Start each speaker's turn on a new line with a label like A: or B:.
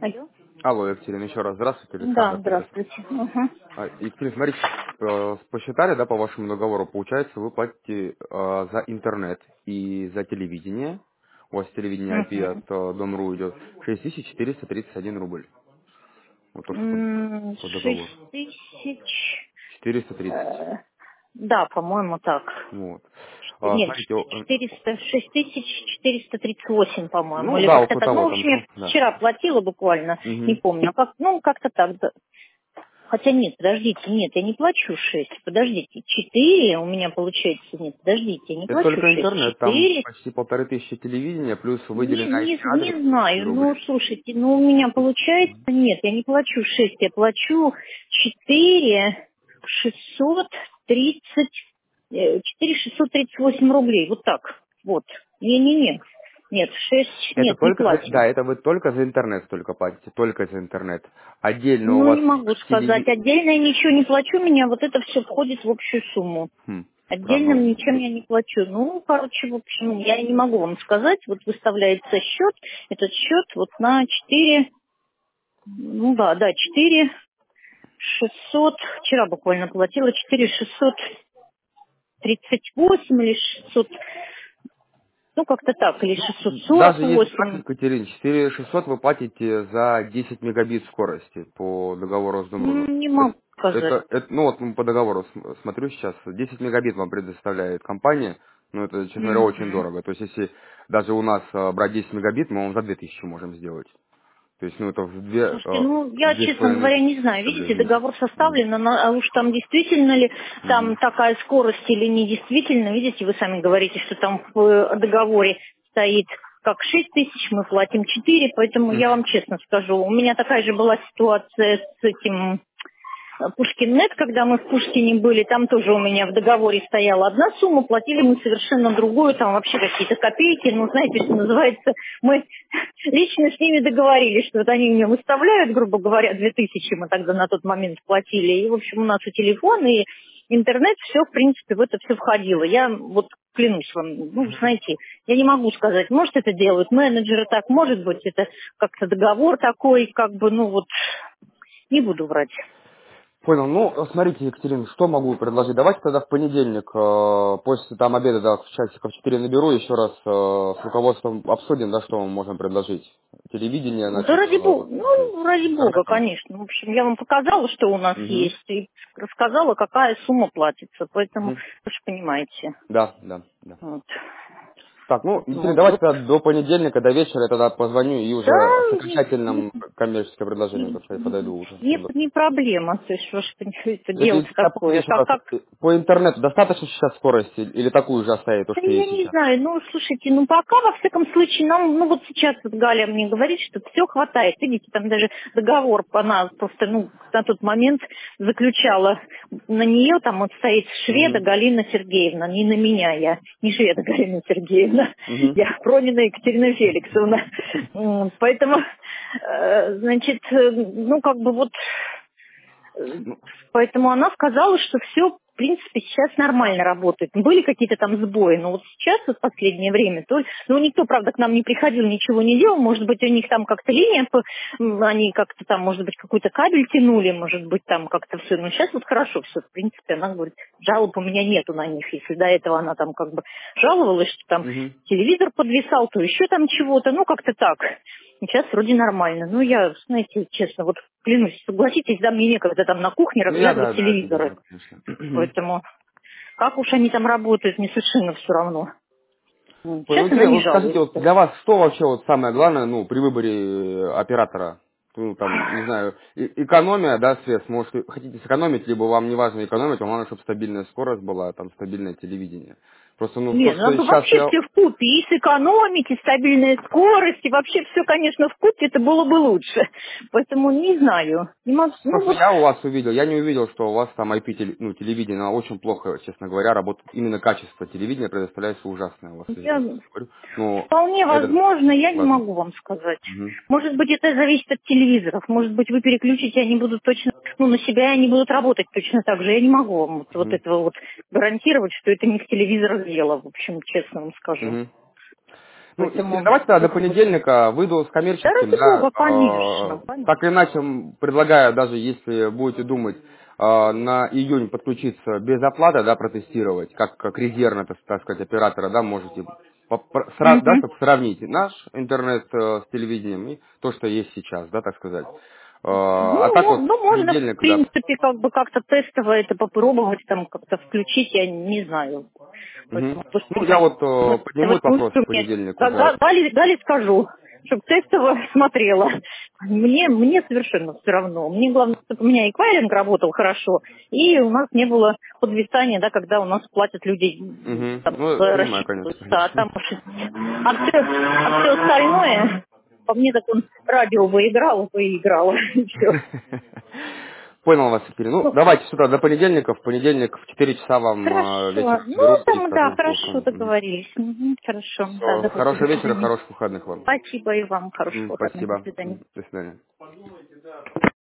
A: Алло.
B: Алло, Екатерина, еще раз здравствуйте,
A: Да,
B: Александр приветствую.
A: здравствуйте. Ага.
B: Екатерина, смотрите, посчитали, да, по вашему договору, получается, вы платите за интернет и за телевидение, у вас телевидение IP от
A: Угу.
B: Дом.ру идет 6431 рубль. Вот то, что по
A: 6
B: договору.
A: тысяч...
B: 430.
A: да, по-моему, так.
B: Вот.
A: Нет,
B: Смотрите,
A: 6438, по-моему,
B: ну
A: или
B: да,
A: как-то
B: около
A: так. Ну, в
B: того там,
A: общем, я
B: ну, да.
A: вчера платила буквально, не
B: Мгм.
A: помню. Ну, как-то так, да. Хотя нет, подождите, нет, я не плачу 6. Подождите, 4 у меня получается, нет, подождите, я не
B: Это
A: плачу
B: только
A: 6.
B: интернет, там
A: 4.
B: почти 1500 телевидения, плюс
A: Не,
B: выделенный
A: не,
B: IP-адрес
A: не
B: 1000
A: знаю, ну,
B: рублей.
A: слушайте, ну, у меня получается, нет, я не плачу 6, я плачу 4 630, 4 638 рублей, вот так, вот. Не-не-не, нет, 6
B: Это
A: нет, не
B: только за,
A: платим.
B: да, это вы только за интернет только платите, только за интернет. Отдельно у
A: Ну,
B: вас
A: не могу сказать, отдельно я ничего не плачу, у меня вот это все входит в общую сумму. Отдельно
B: странно.
A: ничем я не плачу. Ну, короче, в общем, я не могу вам сказать. Вот выставляется счет, этот счет вот на 4. Ну да, 4 600, вчера буквально платила, 4 638 или 600, ну как-то так, или
B: Даже если так,
A: 648.
B: Екатерина, 4600 вы платите за 10 мегабит скорости по договору с Думру.
A: Не могу сказать.
B: Ну вот по договору смотрю сейчас, 10 мегабит вам предоставляет компания, но это, честно говоря, очень
A: Мгм.
B: дорого. То есть если даже у нас брать 10 мегабит, мы вам за 2000 можем сделать. То есть, ну это
A: Слушайте, ну,
B: в
A: я,
B: две с
A: честно
B: половиной
A: говоря, не
B: тысячи
A: знаю.
B: рублей
A: Видите,
B: в месяц.
A: договор
B: Мгм.
A: составлен, а уж там действительно ли там
B: Мгм.
A: такая скорость или не действительно. Видите, вы сами говорите, что там в договоре стоит как 6 тысяч, мы платим 4, поэтому я вам честно скажу, у меня такая же была ситуация с этим Пушкин.нет, когда мы в Пушкине были, там тоже у меня в договоре стояла одна сумма, платили мы совершенно другую, там вообще какие-то копейки, ну, знаете, что называется, мы лично с ними договорились, что вот они мне выставляют, грубо говоря, 2000 мы тогда на тот момент платили, и, в общем, у нас и телефон, и интернет, все, в принципе, в это все входило. Я вот клянусь вам, ну, знаете, я не могу сказать, может, это делают менеджеры так, может быть, это как-то договор такой, как бы, ну, вот, не буду врать.
B: Понял. Ну, смотрите, Екатерина, что могу предложить? Давайте тогда в понедельник, после там обеда, да, в часиков 4 наберу, еще раз с руководством обсудим, да, что мы можем предложить. Телевидение,
A: Да
B: значит,
A: ради бога,
B: с
A: ну, ради бога,
B: интернетом.
A: конечно. В общем, я вам показала, что у нас
B: Мгм.
A: есть, и рассказала, какая сумма платится, поэтому
B: Мгм.
A: вы же понимаете.
B: Да, да, да.
A: Вот.
B: Так, ну,
A: Поэтому
B: Екатерина, давайте
A: вот.
B: тогда до понедельника, до вечера я тогда позвоню и уже с
A: Да,
B: окончательным коммерческим предложением, так сказать, подойду уже.
A: не проблема, то есть, вы же понимаете,
B: Если
A: дело-то
B: я помню
A: такое.
B: еще раз,
A: Как
B: по интернету достаточно сейчас скорости или такую же оставить, то,
A: да
B: что
A: я
B: есть
A: не
B: сейчас?
A: знаю, ну, слушайте, ну, пока, во всяком случае, нам, ну, вот сейчас вот Галя мне говорит, что все хватает. Видите, там даже договор она просто, ну, на тот момент заключала на нее, там вот стоит шведа
B: Угу.
A: Галина Сергеевна, не на меня я, не шведа Галина Сергеевна,
B: Угу.
A: я Пронина Екатерина Феликсовна. Поэтому, значит, ну, как бы вот поэтому она сказала, что все, в принципе, сейчас нормально работает. Были какие-то там сбои, но вот сейчас, вот в последнее время, ну, никто, правда, к нам не приходил, ничего не делал. Может быть, у них там как-то линия, они как-то там, может быть, какой-то кабель тянули, может быть, там как-то все. Но сейчас вот хорошо все, в принципе, она говорит, жалоб у меня нету на них. Если до этого она там как бы жаловалась, что там
B: Угу.
A: телевизор подвисал, то еще там чего-то, ну, как-то так. Сейчас вроде нормально. Ну, я, знаете, честно, вот клянусь, согласитесь, да, мне некогда там на кухне
B: Ну, я,
A: разглядывать
B: да, это
A: телевизоры.
B: вижу, конечно.
A: Поэтому как уж они там работают, мне совершенно все равно.
B: Понял.
A: Сейчас она не
B: Вот скажите, вот
A: жалуется.
B: для вас что вообще вот самое главное, ну, при выборе оператора? Ну, там, не знаю, экономия, да, средств, может, хотите сэкономить, либо вам не важно экономить, вам важно, чтобы стабильная скорость была, там, стабильное телевидение. Просто, ну, то,
A: Нет,
B: что
A: надо
B: сейчас
A: вообще
B: я...
A: все в купе, и сэкономить, и стабильная скорость, и вообще все, конечно, в купе, это было бы лучше. Поэтому не знаю. Не могу,
B: То,
A: ну
B: что
A: вот,
B: я у вас увидел, я не увидел, что у вас там IP, ну, телевидение, оно очень плохо, честно говоря, работает. Именно качество телевидения предоставляется ужасное у вас,
A: я
B: извините, что говорю. Но
A: вполне
B: это
A: возможно, я не
B: важно.
A: могу вам сказать.
B: Мгм.
A: Может быть, это зависит от телевизоров. Может быть, вы переключите, они будут точно, ну, на себя, и они будут работать точно так же. Я не могу вам вот
B: Мгм.
A: этого вот гарантировать, что это не в телевизорах дело, в общем, честно вам скажу.
B: Мгм. Ну,
A: Поэтому...
B: давайте тогда до понедельника выйду с коммерческим,
A: Хорошо, конечно.
B: так или иначе, предлагаю, даже если будете думать, на июнь подключиться без оплаты, да, протестировать, как резервно, так сказать, оператора, да, можете, да,
A: Мгм.
B: чтобы сравнить наш интернет с телевидением и то, что есть сейчас, да, так сказать. А так вот,
A: Ну,
B: в
A: можно, в
B: понедельник, да.
A: принципе, как бы как-то тестово это попробовать, там, как-то включить, я не знаю.
B: Мгм.
A: Поэтому, то, что
B: Ну, я вот подниму этот вопрос в
A: мне
B: понедельник уже.
A: дали скажу, чтобы тестово смотрела. Мне совершенно все равно. Мне главное, чтобы у меня эквайринг работал хорошо, и у нас не было подвисания, да, когда у нас платят люди,
B: Мгм.
A: там,
B: Ну, понимаю, конечно,
A: рассчитываются, а
B: конечно.
A: там уж все остальное, по мне так он радио выиграл, и все.
B: Понял вас, Екатерина. Ну,
A: Ну,
B: давайте сюда до понедельника. В понедельник в 4 часа вам
A: хорошо.
B: вечером
A: Ну,
B: соберу и
A: там, да,
B: скажу по
A: хорошо
B: ушам.
A: договорились. Мгм, хорошо. Да,
B: Все,
A: до
B: хорошего вечера,
A: свидания.
B: хороших выходных вам.
A: Спасибо и вам. Хорошего выходных. До
B: Спасибо.
A: свидания.
B: До свидания.